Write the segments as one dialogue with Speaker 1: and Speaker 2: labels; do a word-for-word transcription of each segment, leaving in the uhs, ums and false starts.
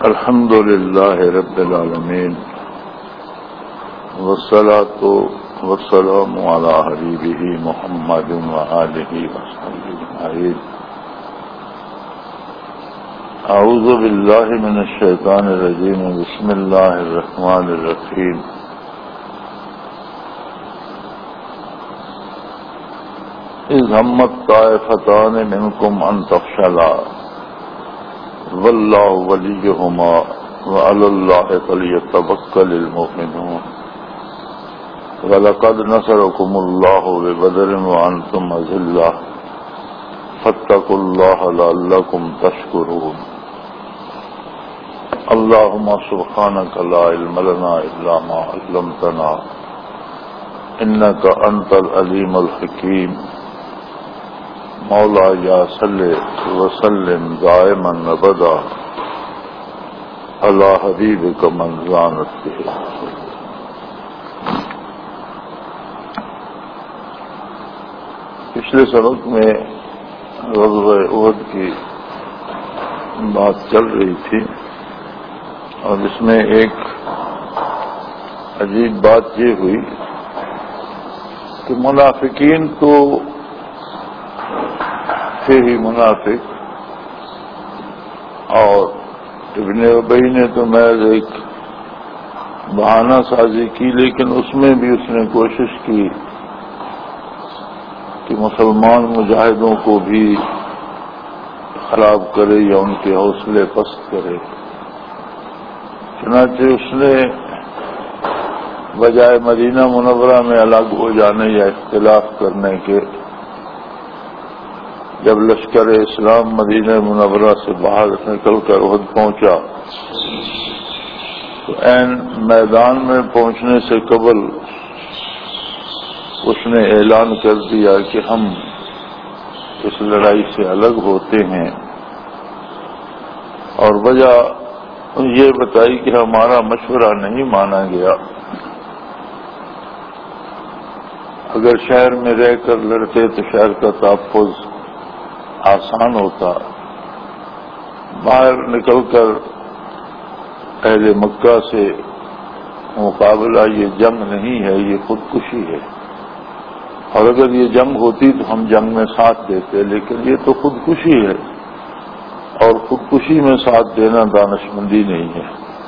Speaker 1: الحمد للہ رب العالمین والصلاة والسلام علی حبیبہ محمد وآلہ وصحبہ اجمعین۔ اعوذ باللہ من الشیطان الرجیم، بسم اللہ الرحمن الرحیم۔ اذ ہمت طائفتان منکم ان تفشلا واللہ ولیہما وعلی اللہ فلیتوکل المؤمنون وَلَقَدْ نَصَرَكُمُ اللَّهُ بِبَدْرٍ وَأَنْتُمْ أَذِلَّةٌ فَاتَّقُوا اللَّهَ لَعَلَّكُمْ تَشْكُرُونَ۔ اللهم سبحانك لا علم لنا إلا ما علمتنا إنك أنت العليم الحكيم۔ مولاي صل وسلم دائما أبدا على حبيبك من زانت به۔ پچھلے سبق میں غزوہ احد کی بات چل رہی تھی اور اس میں ایک عجیب بات یہ ہوئی کہ منافقین تو تھے ہی منافق، اور ابن ابی نے تو محض ایک بہانہ سازی کی، لیکن اس میں بھی اس نے کوشش کی کہ مسلمان مجاہدوں کو بھی خراب کرے یا ان کے حوصلے پست کرے۔ چنانچہ اس نے بجائے مدینہ منورہ میں الگ ہو جانے یا اختلاف کرنے کے، جب لشکر اسلام مدینہ منورہ سے باہر نکل کر احد پہنچا تو عین میدان میں پہنچنے سے قبل اس نے اعلان کر دیا کہ ہم اس لڑائی سے الگ ہوتے ہیں، اور وجہ یہ بتائی کہ ہمارا مشورہ نہیں مانا گیا۔ اگر شہر میں رہ کر لڑتے تو شہر کا تحفظ آسان ہوتا، باہر نکل کر اہل مکہ سے مقابلہ یہ جنگ نہیں ہے، یہ خودکشی ہے، اور اگر یہ جنگ ہوتی تو ہم جنگ میں ساتھ دیتے، لیکن یہ تو خودکشی ہے، اور خودکشی میں ساتھ دینا دانشمندی نہیں ہے۔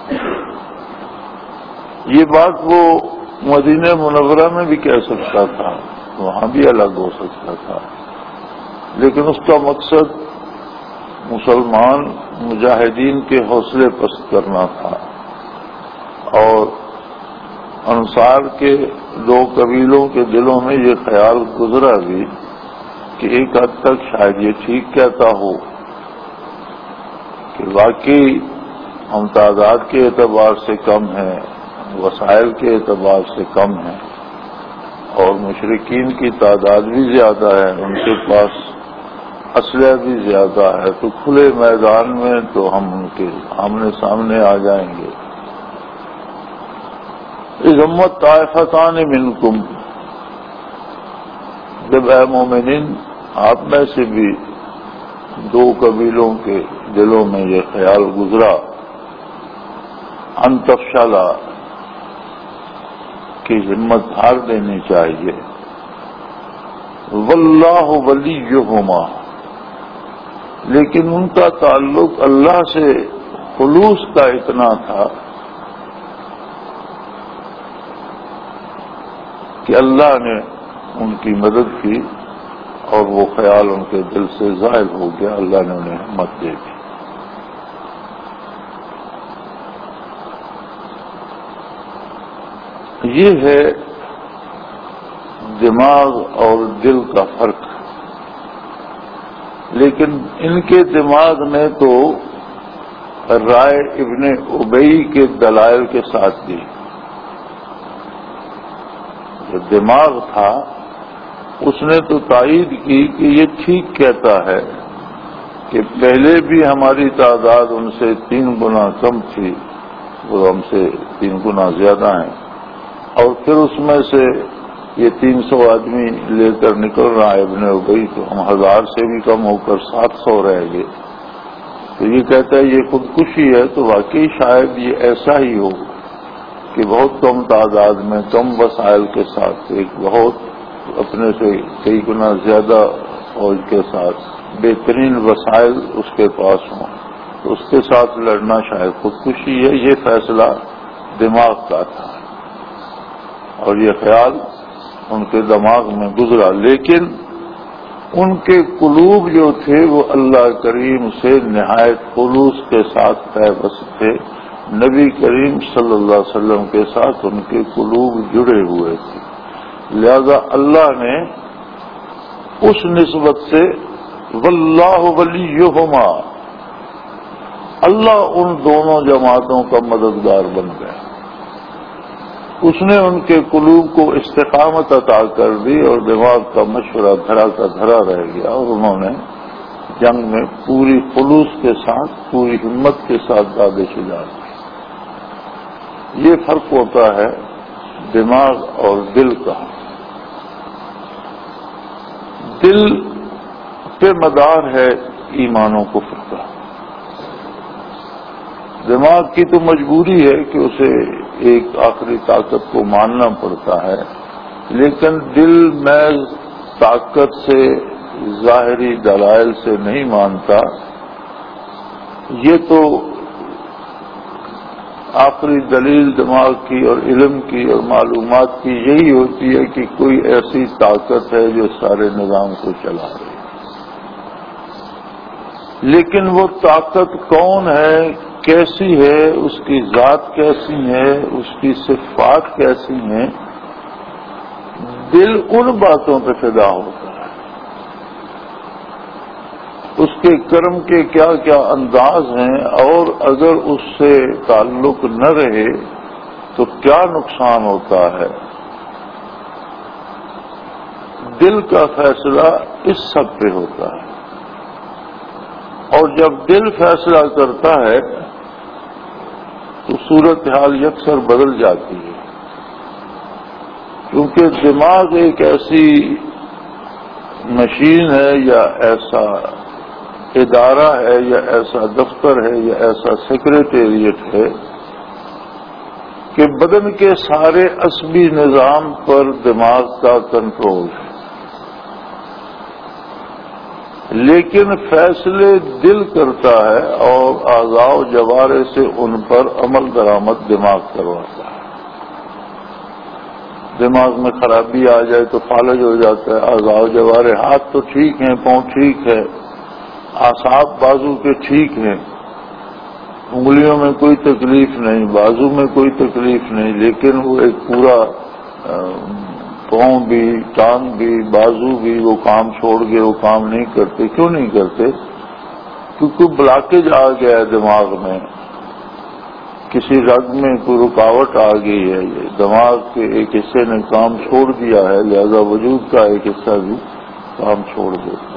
Speaker 1: یہ بات وہ مدینہ منورہ میں بھی کہہ سکتا تھا، وہاں بھی الگ ہو سکتا تھا، لیکن اس کا مقصد مسلمان مجاہدین کے حوصلے پست کرنا تھا، اور انصار کے دو قبیلوں کے دلوں میں یہ خیال گزرا بھی کہ ایک حد تک شاید یہ ٹھیک کہتا ہو کہ واقعی ہم تعداد کے اعتبار سے کم ہیں، وسائل کے اعتبار سے کم ہیں، اور مشرکین کی تعداد بھی زیادہ ہے، ان کے پاس اسلحہ بھی زیادہ ہے، تو کھلے میدان میں تو ہم ان کے آمنے سامنے آ جائیں گے۔ اذ ہمت طائفتان منکم، جب اے مومنین آپ میں سے بھی دو قبیلوں کے دلوں میں یہ خیال گزرا ان تفشلا کی ہمت ہار دینی چاہیے، واللہ ولیہما، لیکن ان کا تعلق اللہ سے خلوص کا اتنا تھا کہ اللہ نے ان کی مدد کی اور وہ خیال ان کے دل سے ظاہر ہو گیا، اللہ نے انہیں ہمت دے دی۔ یہ ہے دماغ اور دل کا فرق، لیکن ان کے دماغ نے تو رائے ابن ابی کے دلائل کے ساتھ دی۔ جو دماغ تھا اس نے تو تائید کی کہ یہ ٹھیک کہتا ہے کہ پہلے بھی ہماری تعداد ان سے تین گنا کم تھی، وہ ہم سے تین گنا زیادہ ہیں، اور پھر اس میں سے یہ تین سو آدمی لے کر نکل رہا ہے ابن ابی، تو ہم ہزار سے بھی کم ہو کر سات سو رہ گئے، تو یہ کہتا ہے یہ خودکشی ہے، تو واقعی شاید یہ ایسا ہی ہو کہ بہت کم تعداد میں کم وسائل کے ساتھ ایک بہت اپنے سے کئی گنا زیادہ فوج کے ساتھ بہترین وسائل اس کے پاس ہوں، تو اس کے ساتھ لڑنا شاید خودکشی ہے۔ یہ فیصلہ دماغ کا تھا اور یہ خیال ان کے دماغ میں گزرا، لیکن ان کے قلوب جو تھے وہ اللہ کریم سے نہایت خلوص کے ساتھ پیوست تھے، نبی کریم صلی اللہ علیہ وسلم کے ساتھ ان کے قلوب جڑے ہوئے تھے، لہذا اللہ نے اس نسبت سے واللہ ولیہما، اللہ ان دونوں جماعتوں کا مددگار بن گیا، اس نے ان کے قلوب کو استقامت عطا کر دی اور دماغ کا مشورہ دھرا کا دھرا رہ گیا، اور انہوں نے جنگ میں پوری خلوص کے ساتھ پوری ہمت کے ساتھ دادے شجاع دی۔ یہ فرق ہوتا ہے دماغ اور دل کا۔ دل پہ مدار ہے ایمان و کفر کا، دماغ کی تو مجبوری ہے کہ اسے ایک آخری طاقت کو ماننا پڑتا ہے، لیکن دل محض طاقت سے ظاہری دلائل سے نہیں مانتا۔ یہ تو آخری دلیل دماغ کی اور علم کی اور معلومات کی یہی ہوتی ہے کہ کوئی ایسی طاقت ہے جو سارے نظام کو چلا رہی ہے، لیکن وہ طاقت کون ہے، کیسی ہے، اس کی ذات کیسی ہے، اس کی صفات کیسی ہیں، دل ان باتوں پہ فدا ہوتا ہے، اس کے کرم کے کیا کیا انداز ہیں، اور اگر اس سے تعلق نہ رہے تو کیا نقصان ہوتا ہے۔ دل کا فیصلہ اس سب پہ ہوتا ہے، اور جب دل فیصلہ کرتا ہے تو صورتحال یکسر بدل جاتی ہے، کیونکہ دماغ ایک ایسی مشین ہے یا ایسا ادارہ ہے یا ایسا دفتر ہے یا ایسا سیکریٹریٹ ہے کہ بدن کے سارے عصبی نظام پر دماغ کا کنٹرول ہے، لیکن فیصلے دل کرتا ہے اور اعضاء و جوارے سے ان پر عمل درآمد دماغ کرواتا ہے۔ دماغ میں خرابی آ جائے تو فالج ہو جاتا ہے، اعضاء و جوارے، ہاتھ تو ٹھیک ہیں، پاؤں ٹھیک ہے، اعصاب بازو کے ٹھیک ہیں، انگلیوں میں کوئی تکلیف نہیں، بازو میں کوئی تکلیف نہیں، لیکن وہ ایک پورا پاؤں بھی، ٹانگ بھی، بازو بھی وہ کام چھوڑ کے وہ کام نہیں کرتے۔ کیوں نہیں کرتے؟ کیونکہ بلاکیج آ گیا ہے دماغ میں، کسی رگ میں کوئی رکاوٹ آ گئی ہے، یہ دماغ کے ایک حصے نے کام چھوڑ دیا ہے، لہذا وجود کا ایک حصہ بھی کام چھوڑ دیتا ہے۔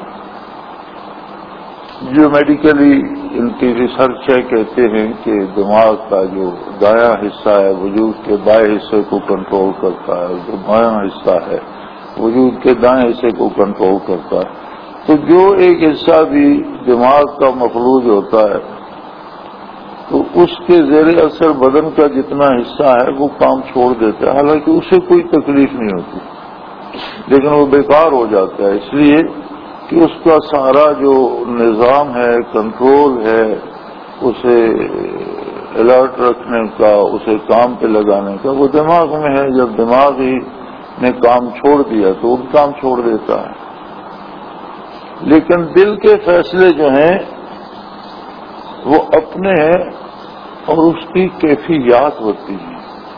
Speaker 1: جو میڈیکلی ان کی ریسرچ ہے، کہتے ہیں کہ دماغ کا جو دایاں حصہ ہے وجود کے بائیں حصے کو کنٹرول کرتا ہے، جو بایاں حصہ ہے وجود کے دائیں حصے کو کنٹرول کرتا ہے۔ تو جو ایک حصہ بھی دماغ کا مفلوج ہوتا ہے تو اس کے زیر اثر بدن کا جتنا حصہ ہے وہ کام چھوڑ دیتا ہے، حالانکہ اسے کوئی تکلیف نہیں ہوتی، لیکن وہ بیکار ہو جاتا ہے، اس لیے کہ اس کا سارا جو نظام ہے، کنٹرول ہے، اسے الرٹ رکھنے کا، اسے کام پہ لگانے کا، وہ دماغ میں ہے۔ جب دماغ ہی نے کام چھوڑ دیا تو وہ کام چھوڑ دیتا ہے۔ لیکن دل کے فیصلے جو ہیں وہ اپنے ہیں اور اس کی کیفیات ہوتی ہیں۔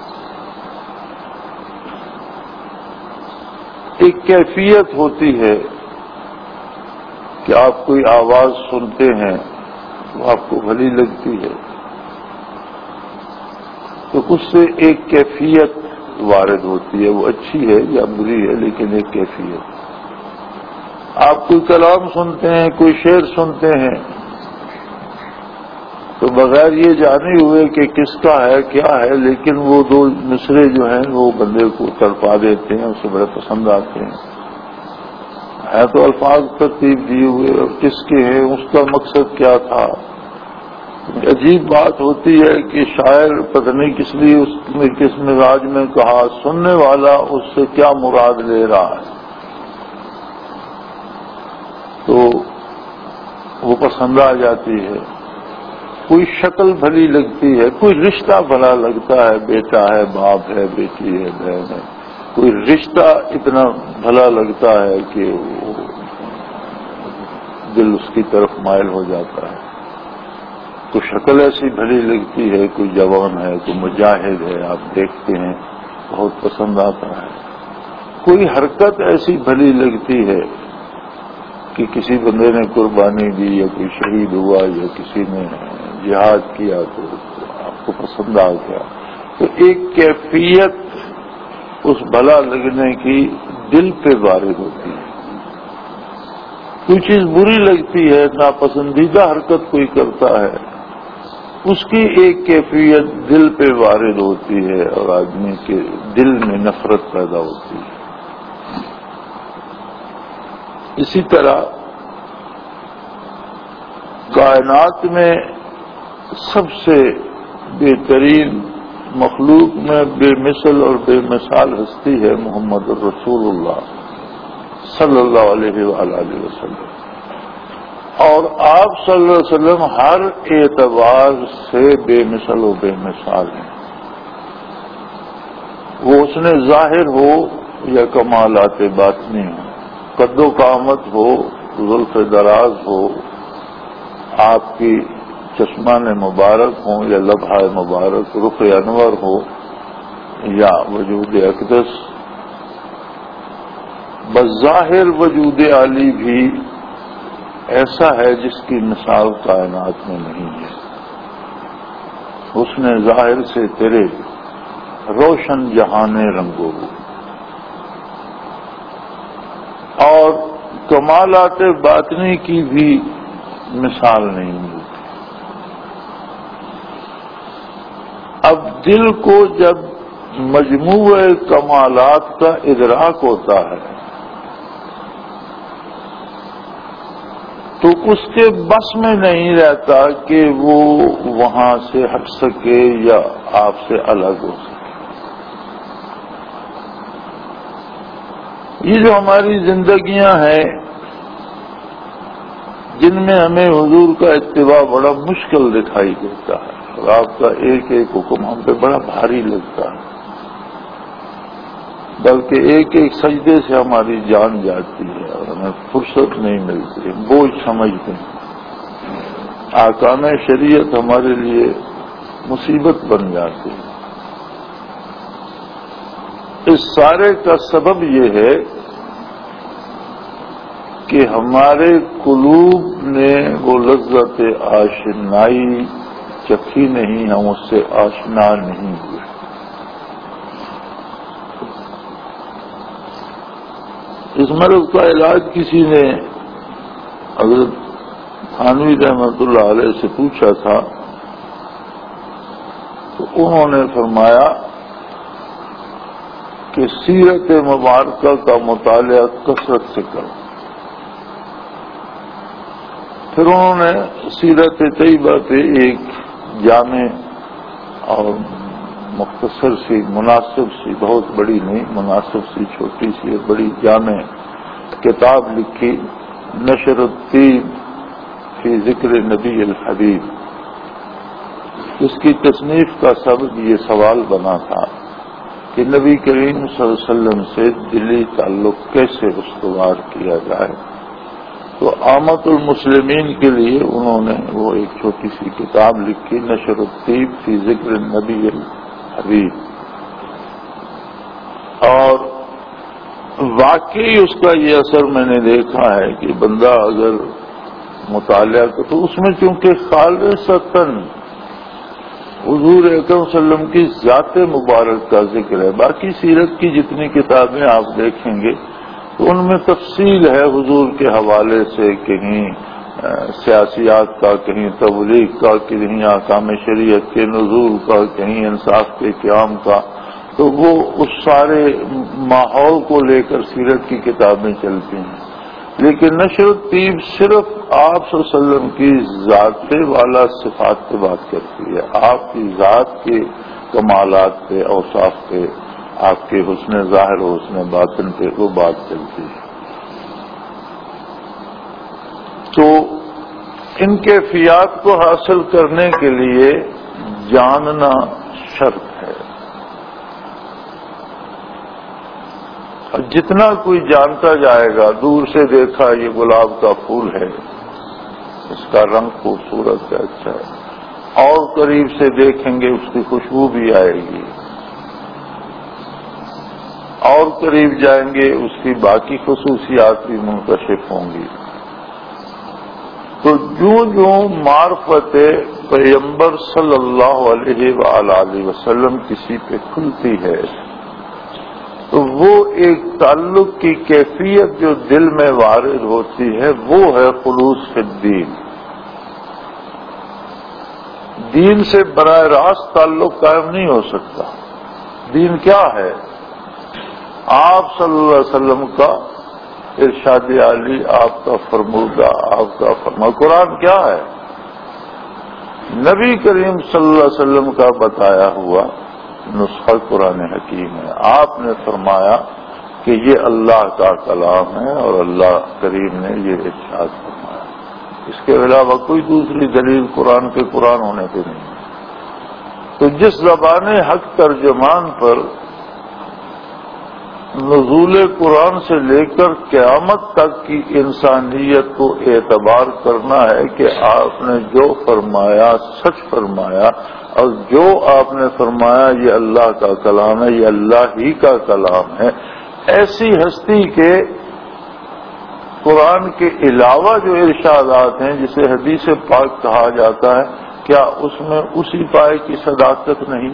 Speaker 1: ایک کیفیت ہوتی ہے کہ آپ کوئی آواز سنتے ہیں وہ آپ کو بھلی لگتی ہے تو اس سے ایک کیفیت وارد ہوتی ہے، وہ اچھی ہے یا بری ہے لیکن ایک کیفیت۔ آپ کوئی کلام سنتے ہیں، کوئی شعر سنتے ہیں تو بغیر یہ جانے ہوئے کہ کس کا ہے کیا ہے، لیکن وہ دو مصرے جو ہیں وہ بندے کو تڑپا دیتے ہیں، اسے بڑے پسند آتے ہیں۔ ہے تو الفاظ ترتیب دیے ہوئے اور کس کے ہیں، اس کا مقصد کیا تھا، عجیب بات ہوتی ہے کہ شاعر پتہ نہیں کس لیے اس میں کس مزاج میں کہا، سننے والا اس سے کیا مراد لے رہا ہے، تو وہ پسند آ جاتی ہے۔ کوئی شکل بھلی لگتی ہے، کوئی رشتہ بھلا لگتا ہے، بیٹا ہے، باپ ہے، بیٹی ہے، بہن ہے، کوئی رشتہ اتنا بھلا لگتا ہے کہ وہ دل اس کی طرف مائل ہو جاتا ہے۔ کوئی شکل ایسی بھلی لگتی ہے، کوئی جوان ہے، کوئی مجاہد ہے، آپ دیکھتے ہیں بہت پسند آتا ہے۔ کوئی حرکت ایسی بھلی لگتی ہے کہ کسی بندے نے قربانی دی یا کوئی شہید ہوا یا کسی نے جہاد کیا تو آپ کو پسند آ گیا۔ تو ایک کیفیت اس بھلا لگنے کی دل پہ وارد ہوتی ہے۔ کوئی چیز بری لگتی ہے، ناپسندیدہ حرکت کوئی کرتا ہے، اس کی ایک کیفیت دل پہ وارد ہوتی ہے اور آدمی کے دل میں نفرت پیدا ہوتی ہے۔ اسی طرح کائنات میں سب سے بہترین مخلوق میں بے مثل اور بے مثال ہستی ہے محمد الرسول اللہ صلی اللہ علیہ وآلہ وسلم، اور آپ صلی اللہ علیہ وسلم ہر اعتبار سے بے مثل و بے مثال ہیں۔ وہ اس نے ظاہر ہو یا کمالات باطنی ہو، قد و قامت ہو، زلف دراز ہو، آپ کی چشمان مبارک ہوں یا لبھہ مبارک، رخ انور ہو یا وجود اقدس، بظاہر وجود عالی بھی ایسا ہے جس کی مثال کائنات میں نہیں ہے۔ حسن ظاہر سے تیرے روشن جہان رنگو، اور کمالات باطنی کی بھی مثال نہیں ملتی۔ اب دل کو جب مجموع کمالات کا ادراک ہوتا ہے تو اس کے بس میں نہیں رہتا کہ وہ وہاں سے ہٹ سکے یا آپ سے الگ ہو سکے۔ یہ جو ہماری زندگیاں ہیں جن میں ہمیں حضور کا اتباع بڑا مشکل دکھائی دیتا ہے اور آپ کا ایک ایک حکم ہم پہ بڑا بھاری لگتا ہے، بلکہ ایک ایک سجدے سے ہماری جان جاتی ہے اور ہمیں فرصت نہیں ملتی، بوجھ سمجھتے ہیں، احکام شریعت ہمارے لیے مصیبت بن جاتی ہے۔ اس سارے کا سبب یہ ہے کہ ہمارے قلوب نے وہ لذت آشنائی چکھی نہیں، ہم اس سے آشنا نہیں ہوئے۔ اس مرض کا علاج کسی نے حضرت تھانوی رحمت اللہ علیہ سے پوچھا تھا تو انہوں نے فرمایا کہ سیرت مبارکہ کا مطالعہ کثرت سے کرو۔ پھر انہوں نے سیرت طیبہ پہ ایک جامع اور مختصر سی، مناسب سی، بہت بڑی نہیں، مناسب سی، چھوٹی سی اور بڑی جامع کتاب لکھی، نشر الطیب فی ذکر نبی الحبیب۔ اس کی تصنیف کا سبب یہ سوال بنا تھا کہ نبی کریم صلی اللہ علیہ وسلم سے دلی تعلق کیسے استوار کیا جائے، تو عامت المسلمین کے لیے انہوں نے وہ ایک چھوٹی سی کتاب لکھی، نشر الطیب فی ذکر نبی الحبیب، اور واقعی اس کا یہ اثر میں نے دیکھا ہے کہ بندہ اگر مطالعہ کرے تو اس میں چونکہ خالصتاً حضور اکرم صلی اللہ علیہ وسلم کی ذات مبارک کا ذکر ہے، باقی سیرت کی جتنی کتابیں آپ دیکھیں گے تو ان میں تفصیل ہے حضور کے حوالے سے، کہیں سیاسیات کا، کہیں تبلیغ کا، کہیں احکام شریعت کے نزول کا، کہیں انصاف کے قیام کا، تو وہ اس سارے ماحول کو لے کر سیرت کی کتابیں چلتی ہیں۔ لیکن نشر الطیب صرف آپ صلی اللہ علیہ وسلم کی ذات والا صفات پہ بات کرتی ہے، آپ کی ذات کے کمالات پہ، اوصاف پہ، آپ کے حسن ظاہر و حسن باطن پہ وہ بات چلتی ہے۔ تو ان کیفیات کو حاصل کرنے کے لیے جاننا شرط ہے، اور جتنا کوئی جانتا جائے گا، دور سے دیکھا یہ گلاب کا پھول ہے، اس کا رنگ خوبصورت ہے، اچھا ہے، اور قریب سے دیکھیں گے اس کی خوشبو بھی آئے گی، اور قریب جائیں گے اس کی باقی خصوصیات بھی منکشف ہوں گی۔ تو جو جو معرفت پیغمبر صلی اللہ علیہ وآلہ وسلم کسی پہ کھلتی ہے تو وہ ایک تعلق کی کیفیت جو دل میں وارد ہوتی ہے وہ ہے خلوص فی الدین۔ دین سے براہ راست تعلق قائم نہیں ہو سکتا۔ دین کیا ہے؟ آپ صلی اللہ علیہ وسلم کا ارشاد عالی، آپ کا فرمودہ، آپ کا فرما۔ قرآن کیا ہے؟ نبی کریم صلی اللہ علیہ وسلم کا بتایا ہوا نسخہ قرآن حکیم ہے۔ آپ نے فرمایا کہ یہ اللہ کا کلام ہے اور اللہ کریم نے یہ ارشاد فرمایا، اس کے علاوہ کوئی دوسری دلیل قرآن کے قرآن ہونے پہ نہیں۔ تو جس زبان حق ترجمان پر نزول قرآن سے لے کر قیامت تک کی انسانیت کو اعتبار کرنا ہے کہ آپ نے جو فرمایا سچ فرمایا، اور جو آپ نے فرمایا یہ اللہ کا کلام ہے، یہ اللہ ہی کا کلام ہے، ایسی ہستی کے قرآن کے علاوہ جو ارشادات ہیں جسے حدیث پاک کہا جاتا ہے، کیا اس میں اسی پائے کی صداقت نہیں؟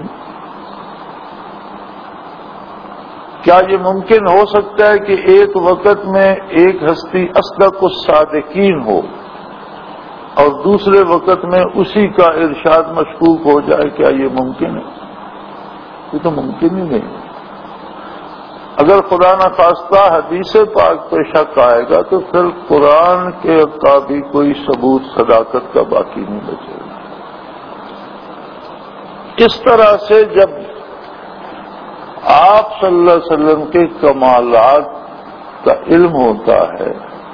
Speaker 1: کیا یہ ممکن ہو سکتا ہے کہ ایک وقت میں ایک ہستی اصدق الصادقین ہو اور دوسرے وقت میں اسی کا ارشاد مشکوک ہو جائے؟ کیا یہ ممکن ہے؟ یہ تو ممکن ہی نہیں۔ اگر خدا نخواستہ حدیث پاک پہ شک آئے گا تو پھر قرآن کے کا بھی کوئی ثبوت صداقت کا باقی نہیں بچے گا۔ اس طرح سے جب آپ صلی اللہ علیہ وسلم کے کمالات کا علم ہوتا ہے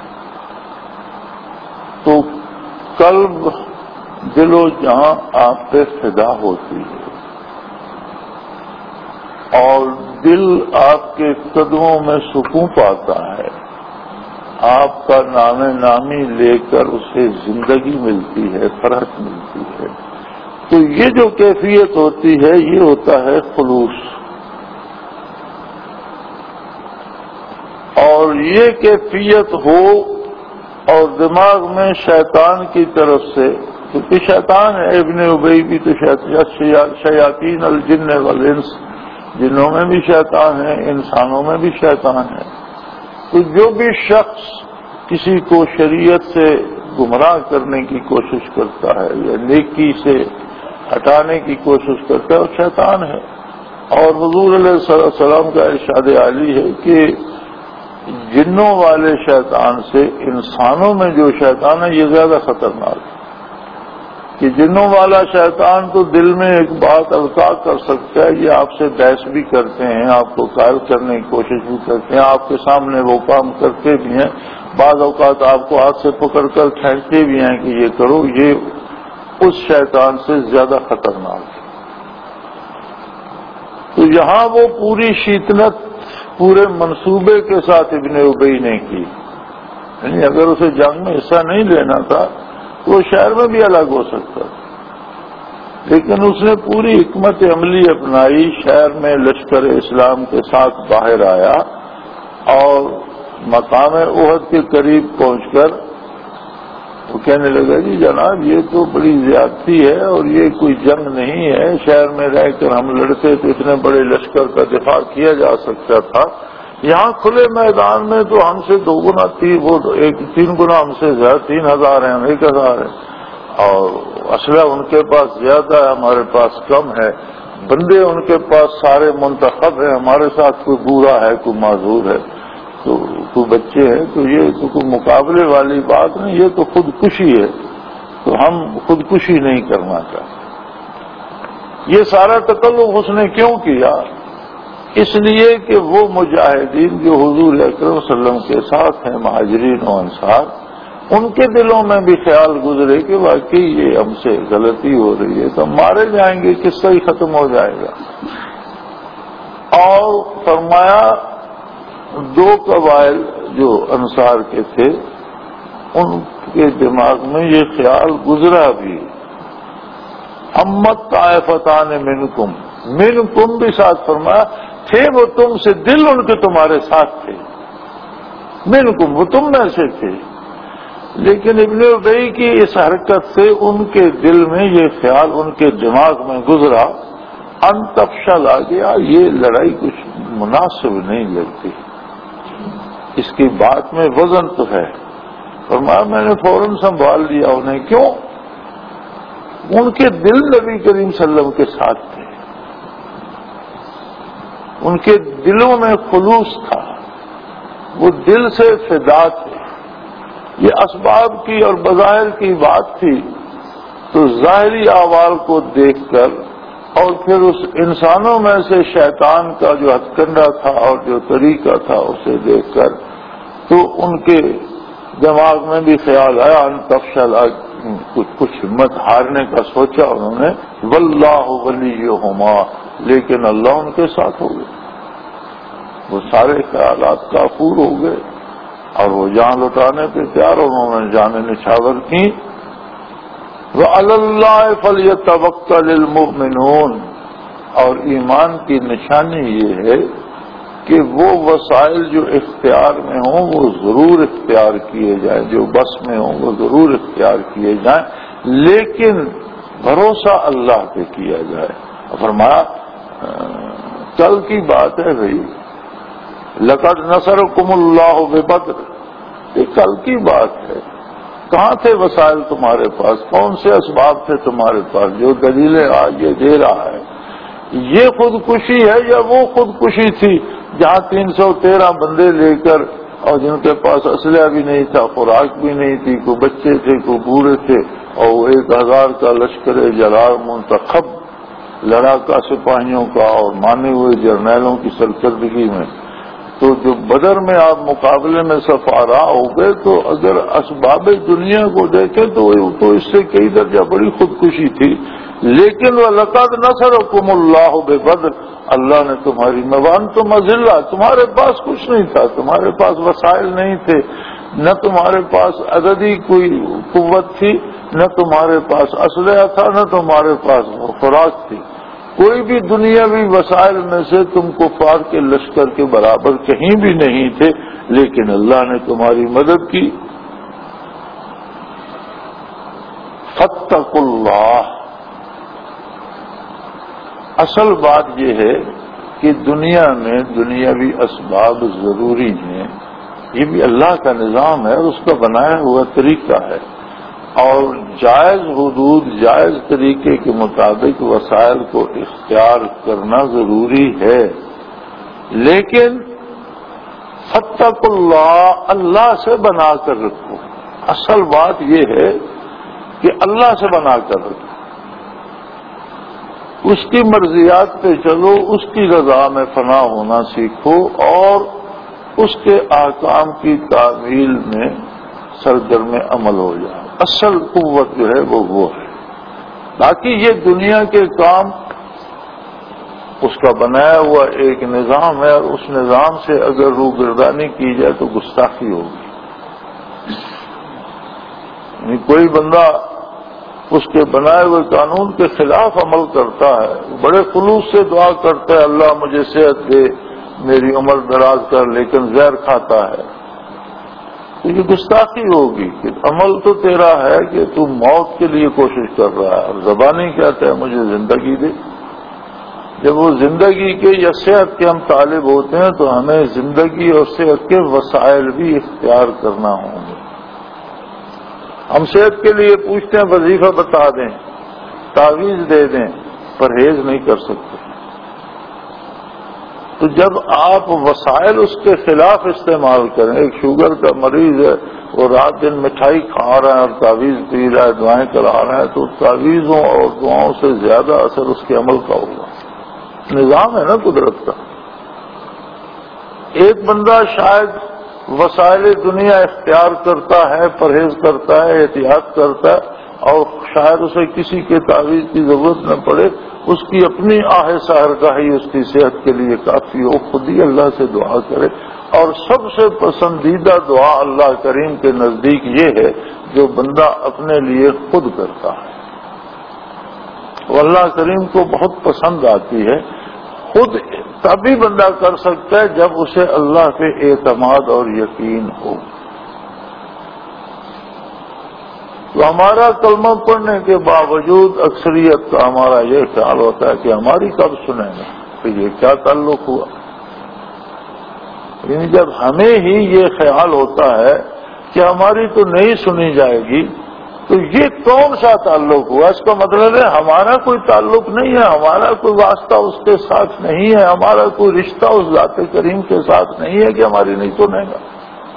Speaker 1: تو قلب، دل و جہاں آپ پہ فدا ہوتی ہے، اور دل آپ کے قدموں میں سکون پاتا ہے، آپ کا نام نامی لے کر اسے زندگی ملتی ہے، فرحت ملتی ہے۔ تو یہ جو کیفیت ہوتی ہے یہ ہوتا ہے خلوص، اور یہ کیفیت ہو اور دماغ میں شیطان کی طرف سے، کیونکہ شیطان ہے، ابن ابی بھی تو شیاطین الجن والانس، جنوں میں بھی شیطان ہے، انسانوں میں بھی شیطان ہے۔ تو جو بھی شخص کسی کو شریعت سے گمراہ کرنے کی کوشش کرتا ہے یا نیکی سے ہٹانے کی کوشش کرتا ہے وہ شیطان ہے۔ اور حضور علیہ السلام کا ارشاد عالی ہے کہ جنوں والے شیطان سے انسانوں میں جو شیطان ہے یہ زیادہ خطرناک ہے، کہ جنوں والا شیطان تو دل میں ایک بات القاء کر سکتا ہے، یہ آپ سے بحث بھی کرتے ہیں، آپ کو قائل کرنے کی کوشش بھی کرتے ہیں، آپ کے سامنے وہ کام کرتے بھی ہیں، بعض اوقات آپ کو ہاتھ سے پکڑ کر کھینچتے بھی ہیں کہ یہ کرو، یہ اس شیطان سے زیادہ خطرناک ہے۔ تو یہاں وہ پوری شیطنت پورے منصوبے کے ساتھ ابن ابی نے کی، یعنی اگر اسے جنگ میں حصہ نہیں لینا تھا تو وہ شہر میں بھی الگ ہو سکتا تھا، لیکن اس نے پوری حکمت عملی اپنائی، شہر میں لشکر اسلام کے ساتھ باہر آیا اور مقام احد کے قریب پہنچ کر وہ کہنے لگا جی جناب یہ تو بڑی زیادتی ہے اور یہ کوئی جنگ نہیں ہے، شہر میں رہ کر ہم لڑتے تو اتنے بڑے لشکر کا دفاع کیا جا سکتا تھا، یہاں کھلے میدان میں تو ہم سے دو گنا تین وہ ایک تین گنا ہم سے زیادہ، تین ہزار ہیں، ہم ایک ہزار ہیں، اور اسلحہ ان کے پاس زیادہ ہے، ہمارے پاس کم ہے، بندے ان کے پاس سارے منتخب ہیں، ہمارے ساتھ کوئی بورا ہے، کوئی معذور ہے۔ تو تو بچے ہیں تو یہ تو کوئی مقابلے والی بات نہیں، یہ تو خودکشی ہے، تو ہم خودکشی نہیں کرنا چاہتے۔ یہ سارا تکلف اس نے کیوں کیا؟ اس لیے کہ وہ مجاہدین جو حضور اکرم صلی اللہ علیہ وسلم کے ساتھ ہیں، مہاجرین و انصار، ان کے دلوں میں بھی خیال گزرے کہ واقعی یہ ہم سے غلطی ہو رہی ہے، تو ہم مارے جائیں گے، قصہ ہی ختم ہو جائے گا۔ اور فرمایا دو قبائل جو انصار کے تھے ان کے دماغ میں یہ خیال گزرا بھی، امت طائفتان منکم، منکم بھی ساتھ فرمایا، تھے وہ تم سے، دل ان کے تمہارے ساتھ تھے، منکم وہ تم میں سے تھے، لیکن ابن ابی کی اس حرکت سے ان کے دل میں یہ خیال ان کے دماغ میں گزرا، ان تفشل آ گیا، یہ لڑائی کچھ مناسب نہیں لگتی، اس کی بات میں وزن تو ہے۔ فرمایا میں نے فوراً سنبھال لیا انہیں، کیوں؟ ان کے دل نبی کریم صلی اللہ علیہ وسلم کے ساتھ تھے، ان کے دلوں میں خلوص تھا، وہ دل سے فدا تھے۔ یہ اسباب کی اور بظاہر کی بات تھی، تو ظاہری احوال کو دیکھ کر اور پھر اس انسانوں میں سے شیطان کا جو ہتھ کنڈا تھا اور جو طریقہ تھا اسے دیکھ کر تو ان کے دماغ میں بھی خیال آیا، ان تفشل، کچھ کچھ ہمت ہارنے کا سوچا انہوں نے، واللہ ولیہما، لیکن اللہ ان کے ساتھ ہو گئے، وہ سارے خیالات کافور ہو گئے اور وہ جان لٹانے پہ تیار، انہوں نے جانیں نچھاور کی۔ وَعَلَى اللَّهِ فَلْيَتَوَكَّلِ الْمُؤْمِنُونَ، اور ایمان کی نشانی یہ ہے کہ وہ وسائل جو اختیار میں ہوں وہ ضرور اختیار کیے جائیں، جو بس میں ہوں وہ ضرور اختیار کیے جائیں، لیکن بھروسہ اللہ پہ کیا جائے۔ فرمایا کل کی بات ہے بھائی، لقد نصرکم اللہ ببدر، یہ کل کی بات ہے، کہاں تھے وسائل تمہارے پاس؟ کون سے اسباب تھے تمہارے پاس جو دلیلیں آج یہ دے رہا ہے؟ یہ خودکشی ہے یا وہ خودکشی تھی جہاں تین سو تیرہ بندے لے کر، اور جن کے پاس اسلحہ بھی نہیں تھا، خوراک بھی نہیں تھی، کوئی بچے تھے، کوئی بوڑھے تھے، اور وہ ایک ہزار کا لشکر جلال منتخب لڑاکا سپاہیوں کا اور مانے ہوئے جرنیلوں کی سرکردگی میں، تو جو بدر میں آپ مقابلے میں سفارا ہو گئے، تو اگر اسباب دنیا کو دیکھیں تو تو اس سے کئی درجہ بڑی خودکشی تھی، لیکن وَلَقَدْ نَصَرَكُمُ اللَّهُ بِبَدْرٍ، اللہ نے تمہاری موان تو مذلہ، تمہارے پاس کچھ نہیں تھا، تمہارے پاس وسائل نہیں تھے، نہ تمہارے پاس عددی کوئی قوت تھی، نہ تمہارے پاس اسلحہ تھا، نہ تمہارے پاس خوراک تھی، کوئی بھی دنیاوی وسائل میں سے تم کفار کے لشکر کے برابر کہیں بھی نہیں تھے، لیکن اللہ نے تمہاری مدد کی۔ فاتقوا اللہ، اصل بات یہ ہے کہ دنیا میں دنیاوی اسباب ضروری ہیں، یہ بھی اللہ کا نظام ہے اور اس کا بنایا ہوا طریقہ ہے، اور جائز حدود جائز طریقے کے مطابق وسائل کو اختیار کرنا ضروری ہے، لیکن فاتقوا اللہ، اللہ سے بنا کر رکھو۔ اصل بات یہ ہے کہ اللہ سے بنا کر رکھو، اس کی مرضیات پہ چلو، اس کی رضا میں فنا ہونا سیکھو، اور اس کے احکام کی تعمیل میں سرگرم عمل ہو جائے۔ اصل قوت جو ہے وہ وہ ہے، باقی یہ دنیا کے کام اس کا بنایا ہوا ایک نظام ہے، اور اس نظام سے اگر روگردانی کی جائے تو گستاخی ہوگی۔ یعنی کوئی بندہ اس کے بنائے ہوئے قانون کے خلاف عمل کرتا ہے، بڑے خلوص سے دعا کرتا ہے اللہ مجھے صحت دے، میری عمر دراز کر، لیکن زہر کھاتا ہے، تو یہ گستاخی ہوگی کہ عمل تو تیرا ہے کہ تو موت کے لیے کوشش کر رہا ہے، اور زبانی کہتا ہے مجھے زندگی دے۔ جب وہ زندگی کے یا صحت کے ہم طالب ہوتے ہیں تو ہمیں زندگی اور صحت کے وسائل بھی اختیار کرنا ہوں گے۔ ہم صحت کے لیے پوچھتے ہیں وظیفہ بتا دیں، تعویذ دے دیں، پرہیز نہیں کر سکتے۔ تو جب آپ وسائل اس کے خلاف استعمال کریں، ایک شوگر کا مریض ہے وہ رات دن مٹھائی کھا رہا ہے اور تعویذ پی رہا ہے، دعائیں کرا رہا ہے، تو تعویذوں اور دعاؤں سے زیادہ اثر اس کے عمل کا ہوگا. نظام ہے نا قدرت کا. ایک بندہ شاید وسائل دنیا اختیار کرتا ہے، پرہیز کرتا ہے، احتیاط کرتا ہے، اور شاید اسے کسی کے تعویذ کی ضرورت نہ پڑے، اس کی اپنی آہ سحر کا ہی اس کی صحت کے لیے کافی ہو، خود ہی اللہ سے دعا کرے. اور سب سے پسندیدہ دعا اللہ کریم کے نزدیک یہ ہے جو بندہ اپنے لیے خود کرتا ہے. وہ اللہ کریم کو بہت پسند آتی ہے. خود تبھی بندہ کر سکتا ہے جب اسے اللہ پہ اعتماد اور یقین ہو. تو ہمارا کلمہ پڑھنے کے باوجود اکثریت کا ہمارا یہ خیال ہوتا ہے کہ ہماری کب سنیں گے، تو یہ کیا تعلق ہوا. یعنی جب ہمیں ہی یہ خیال ہوتا ہے کہ ہماری تو نہیں سنی جائے گی، تو یہ کون سا تعلق ہوا؟ اس کا مطلب ہے ہمارا کوئی تعلق نہیں ہے، ہمارا کوئی واسطہ اس کے ساتھ نہیں ہے، ہمارا کوئی رشتہ اس ذات کریم کے ساتھ نہیں ہے کہ ہماری نہیں سنے گا.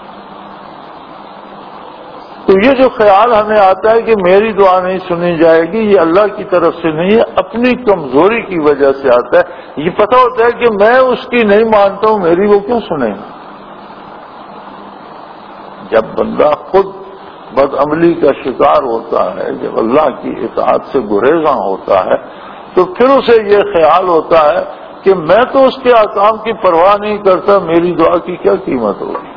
Speaker 1: تو یہ جو خیال ہمیں آتا ہے کہ میری دعا نہیں سنی جائے گی، یہ اللہ کی طرف سے نہیں ہے، اپنی کمزوری کی وجہ سے آتا ہے. یہ پتہ ہوتا ہے کہ میں اس کی نہیں مانتا ہوں، میری وہ کیوں سنے گا. جب بندہ خود بد عملی کا شکار ہوتا ہے، جب اللہ کی اطاعت سے گریزاں ہوتا ہے، تو پھر اسے یہ خیال ہوتا ہے کہ میں تو اس کے احکام کی پرواہ نہیں کرتا، میری دعا کی کیا قیمت ہوگی.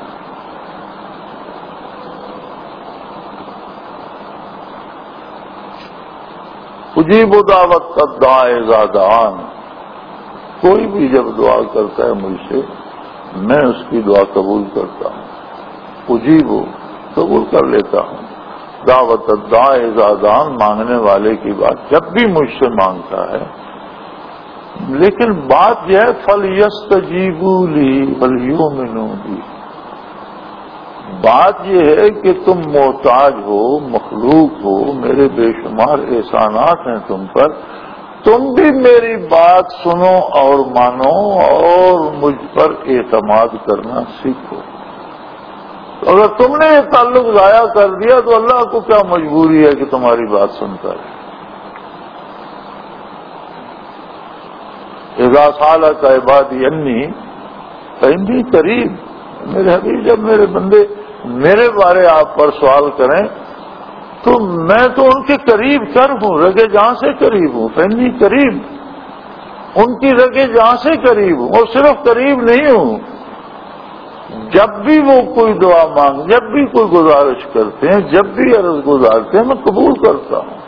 Speaker 1: اجیب دعوت الداعی اذا دعان. کوئی بھی جب دعا کرتا ہے مجھ سے، میں اس کی دعا قبول کرتا ہوں. اجیب قبول کر لیتا ہوں دعوت الداعی اذا دعان، مانگنے والے کی بات جب بھی مجھ سے مانگتا ہے. لیکن بات یہ ہے فَلْيَسْتَجِيبُوا لِي وَلْيُؤْمِنُوا بِي. بات یہ ہے کہ تم محتاج ہو، مخلوق ہو، میرے بے شمار احسانات ہیں تم پر، تم بھی میری بات سنو اور مانو اور مجھ پر اعتماد کرنا سیکھو. اگر تم نے یہ تعلق ضائع کر دیا تو اللہ کو کیا مجبوری ہے کہ تمہاری بات سنتا ہے. اذا سالک عبادی انی فإنی قریب. میرے حبیب جب میرے بندے میرے بارے آپ پر سوال کریں تو میں تو ان کے قریب کر ہوں، رگے جہاں سے قریب ہوں. فإنی قریب، ان کی رگے جہاں سے قریب ہوں. اور صرف قریب نہیں ہوں، جب بھی وہ کوئی دعا مانگ، جب بھی کوئی گزارش کرتے ہیں، جب بھی عرض گزارتے ہیں، میں قبول کرتا ہوں.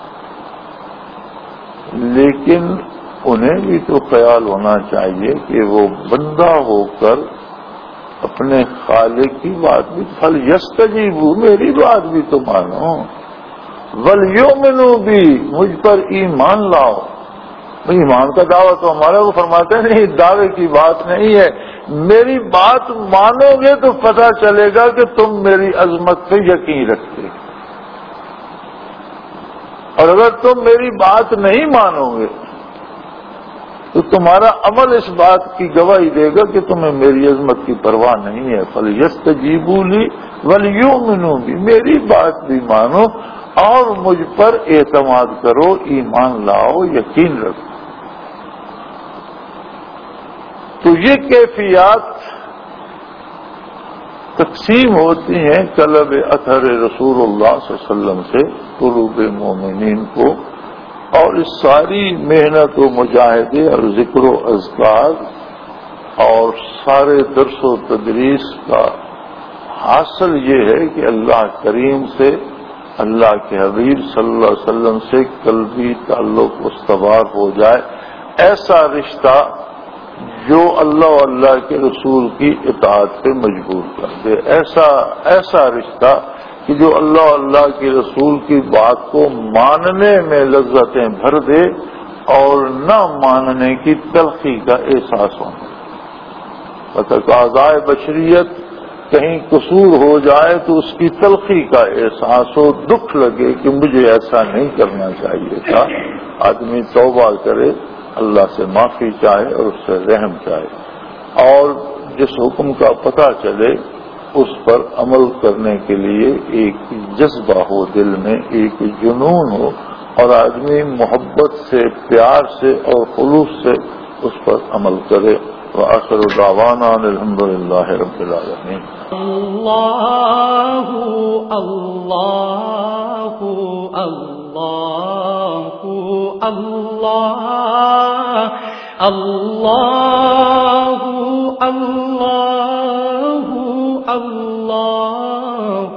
Speaker 1: لیکن انہیں بھی تو خیال ہونا چاہیے کہ وہ بندہ ہو کر اپنے خالق کی بات بھی فَلْيَسْتَجِيبُوا، میری بات بھی تو مانو. وَلْيُؤْمِنُوا بِي، مجھ پر ایمان لاؤ. ایمان کا دعویٰ تو ہمارا وہ فرماتے ہیں نہیں، دعوے کی بات نہیں ہے. میری بات مانو گے تو پتہ چلے گا کہ تم میری عظمت پہ یقین رکھتے. اور اگر تم میری بات نہیں مانو گے تو تمہارا عمل اس بات کی گواہی دے گا کہ تمہیں میری عظمت کی پرواہ نہیں ہے. فَلْيَسْتَجِيبُوا لِي وَلْيُؤْمِنُوا بِي، میری بات بھی مانو اور مجھ پر اعتماد کرو، ایمان لاؤ، یقین رکھو. تو یہ کیفیات تقسیم ہوتی ہیں طلب اثر رسول اللہ صلی اللہ علیہ وسلم سے قلوب مومنین کو. اور اس ساری محنت و مجاہدے اور ذکر و اذکار اور سارے درس و تدریس کا حاصل یہ ہے کہ اللہ کریم سے، اللہ کے حبیب صلی اللہ علیہ وسلم سے قلبی تعلق استوار ہو جائے. ایسا رشتہ جو اللہ و اللہ کے رسول کی اطاعت پہ مجبور کر دے. ایسا ایسا رشتہ کہ جو اللہ اللہ کے رسول کی بات کو ماننے میں لذتیں بھر دے اور نہ ماننے کی تلخی کا احساس ہونا. تقاضائے بشریت کہیں قصور ہو جائے تو اس کی تلخی کا احساس ہو، دکھ لگے کہ مجھے ایسا نہیں کرنا چاہیے تھا. آدمی توبہ کرے اللہ سے معافی چاہے اور اس سے رحم چاہے، اور جس حکم کا پتہ چلے اس پر عمل کرنے کے لیے ایک جذبہ ہو، دل میں ایک جنون ہو، اور آدمی محبت سے، پیار سے اور خلوص سے اس پر عمل کرے۔ وآخر دعوانا الحمد للہ رب العالمین۔
Speaker 2: اللہ اللہ اللہ اللہ اللہ اللہ اللہ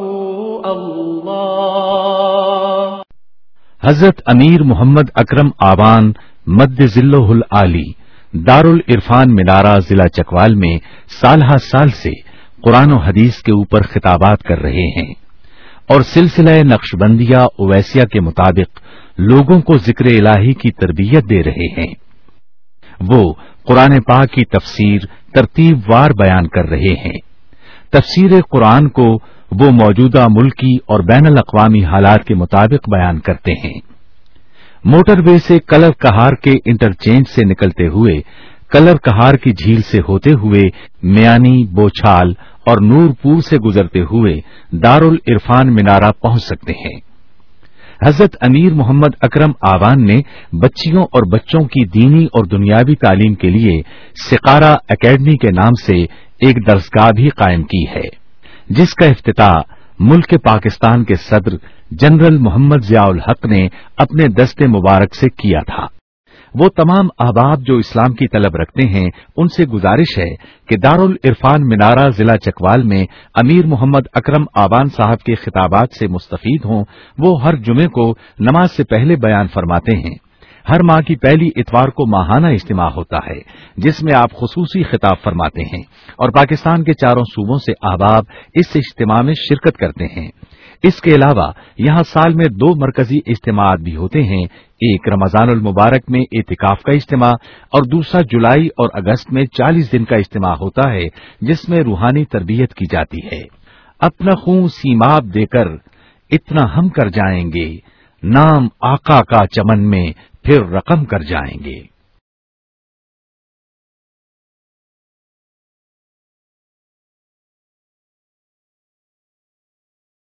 Speaker 2: اللہ۔
Speaker 3: حضرت امیر محمد اکرم آوان مد ذلہ العالی دارالعرفان منارہ ضلع چکوال میں سالہ سال سے قرآن و حدیث کے اوپر خطابات کر رہے ہیں اور سلسلہ نقشبندیہ اویسیہ کے مطابق لوگوں کو ذکر الہی کی تربیت دے رہے ہیں۔ وہ قرآن پاک کی تفسیر ترتیب وار بیان کر رہے ہیں۔ تفسیر قرآن کو وہ موجودہ ملکی اور بین الاقوامی حالات کے مطابق بیان کرتے ہیں۔ موٹر وے سے کلر کہار کے انٹرچینج سے نکلتے ہوئے کلر کہار کی جھیل سے ہوتے ہوئے میانی، بوچھال اور نورپور سے گزرتے ہوئے دارالعرفان منارہ پہنچ سکتے ہیں۔ حضرت امیر محمد اکرم آوان نے بچیوں اور بچوں کی دینی اور دنیاوی تعلیم کے لیے سقارہ اکیڈمی کے نام سے ایک درسگاہ بھی قائم کی ہے، جس کا افتتاح ملک پاکستان کے صدر جنرل محمد ضیاء الحق نے اپنے دست مبارک سے کیا تھا۔ وہ تمام احباب جو اسلام کی طلب رکھتے ہیں ان سے گزارش ہے کہ دارالعرفان منارہ ضلع چکوال میں امیر محمد اکرم آوان صاحب کے خطابات سے مستفید ہوں۔ وہ ہر جمعے کو نماز سے پہلے بیان فرماتے ہیں۔ ہر ماہ کی پہلی اتوار کو ماہانہ اجتماع ہوتا ہے جس میں آپ خصوصی خطاب فرماتے ہیں اور پاکستان کے چاروں صوبوں سے احباب اس اجتماع میں شرکت کرتے ہیں۔ اس کے علاوہ یہاں سال میں دو مرکزی اجتماعات بھی ہوتے ہیں، ایک رمضان المبارک میں اعتکاف کا اجتماع اور دوسرا جولائی اور اگست میں چالیس دن کا اجتماع ہوتا ہے جس میں روحانی تربیت کی جاتی ہے۔ اپنا خون سیماب دے کر اتنا ہم کر جائیں گے، نام آقا کا چمن میں پھر رقم کر جائیں گے۔